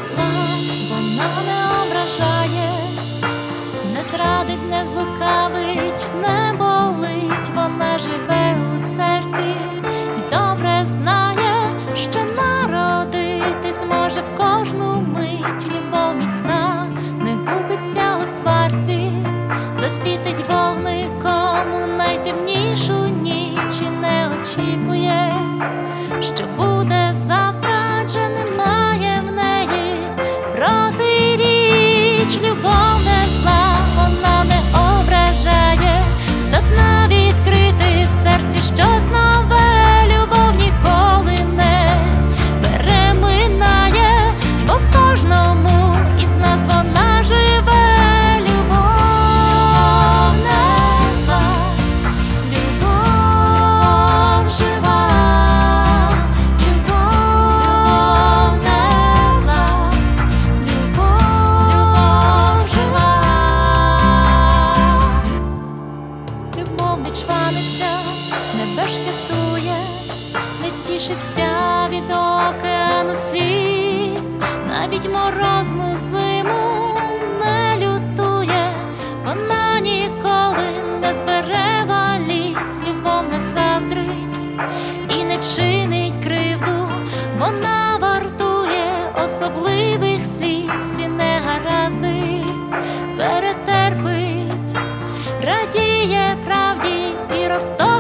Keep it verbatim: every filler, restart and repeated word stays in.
зла, вона не ображає, не зрадить, не злукавить, не болить. Вона живе у серці і добре знає, що народити зможе в кожну мить. Любов міцна не губиться у сварці, засвітить вогником у найтемнішу ніч і не очікує, що буде завтра, адже немає в неї протиріч. Любов не зла, вона не ображає, здатна відкрити в серці щось нове. Любов ніколи не переминає, бо в кожному із нас вона живе. Не чваниться, не бешкетує, не тішиться від океану сліз, навіть морозну зиму не лютує, вона ніколи не збере валіз. Любов не заздрить і не чинить кривду, вона вартує особливих слів, всі негаразди перетерпить, радіє правді і росту.